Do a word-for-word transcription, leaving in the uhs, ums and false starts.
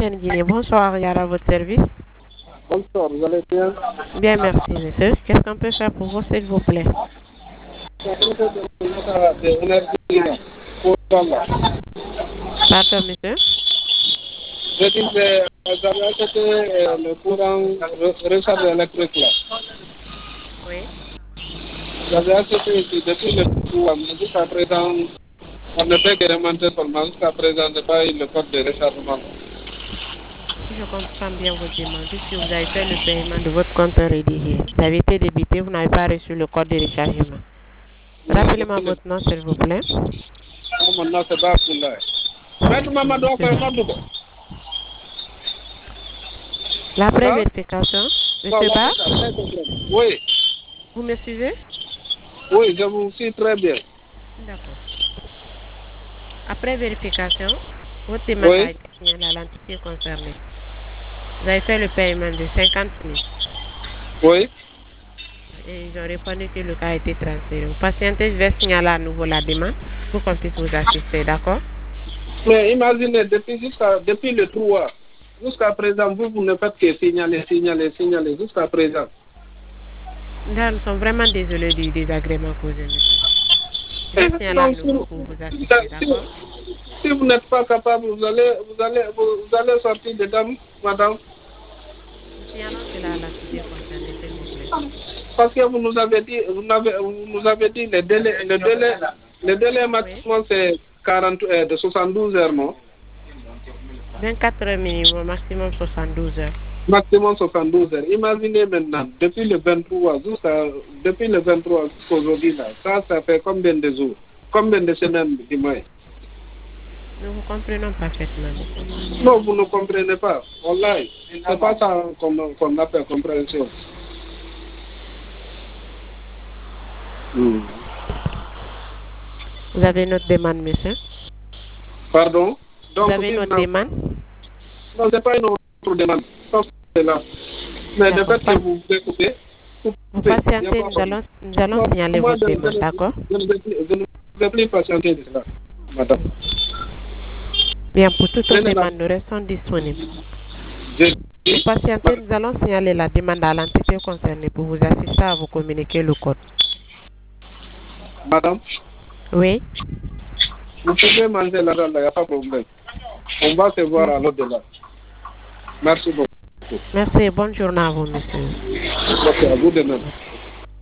Sen Guinée. Bonsoir, Yara, à votre service. Bonsoir, vous allez bien? Bien, merci, monsieur. Qu'est-ce qu'on peut faire pour vous, s'il vous plaît? Pardon, monsieur. Je disais, vous avez acheté euh, le courant re- recharge électrique là. Oui. Vous avez acheté ici depuis le courant, mais jusqu'à présent, on ne fait que remonter seulement. Jusqu'à présent, on n'a pas eu le code de rechargement. Si je comprends bien votre demande, puisque vous avez fait le paiement de votre compte rédigé, vous avez été débité, vous n'avez pas reçu le code de rechargement. Oui, Rappelez-moi depuis le votre nom, s'il vous plaît. courant, maintenant, c'est pas pour là. Maître Mamadou, on Monsieur fait Ba. un autre. La Hein? pré-vérification, Non, monsieur là, Ba, c'est ça, très comprendre. Oui, vous me suivez? oui, je vous suis très bien. D'accord. Après vérification, votre demande a Oui, été signalée à l'entité concernée. Vous avez fait le paiement de cinquante mille oui. et ils ont répondu que le cas a été transféré. Vous patientez, je vais signaler à nouveau la demande pour qu'on puisse vous assister, d'accord? Mais imaginez, depuis, jusqu'à, depuis le trois, jusqu'à présent, vous, vous ne faites que signaler, signaler, signaler, jusqu'à présent. Là, nous sommes vraiment désolés du désagrément causé, monsieur. Je vais signaler à Donc, si, nouveau pour vous si- assister, si- d'accord? si vous n'êtes pas capable, vous allez, vous allez, vous, vous allez sortir dedans, madame, Nous signalons cela à l'entité concernée, s'il vous plaît. parce que vous nous avez dit, vous, n'avez- vous nous avez dit le délai, le délai, le délai Oui. maximum c'est quarante, euh, de soixante-douze heures, non? vingt-quatre heures minimum, maximum soixante-douze heures. Maximum soixante-douze heures. Imaginez maintenant, depuis le vingt-trois jusqu'à, depuis le vingt-trois jusqu'à aujourd'hui, là, ça, ça fait combien de jours? Combien de semaines, dis-moi? Nous vous comprenons parfaitement, monsieur. Non, vous ne comprenez pas. Wallahi, c'est pas ça qu'on qu'on appelle compréhension. Hmm. Vous avez notre demande, monsieur? Pardon? Vous Donc, avez si vous notre n'avez- demande? non, c'est pas une autre demande. Sauf que c'est là. Mais le D'accord. fait que vous pouvez couper, Vous coupez. Il n'y a patientez, pas de nous problème. allons, nous allons Non, signaler moi, votre je, je, demande, ne- d'accord? je ne vais plus, je ne vais plus patienter de cela, madame. Bien, pour toute autre Prenez la. demande, nous restons disponibles. Je Vous dis, patientez, nous allons signaler la demande à l'entité concernée pour vous assister à vous communiquer le code. madame, Oui? vous pouvez manger là-bas, il n'y a pas de problème. On va se voir à l'au-delà. Merci beaucoup. Merci et bonne journée à vous, monsieur. Ok, à vous de même.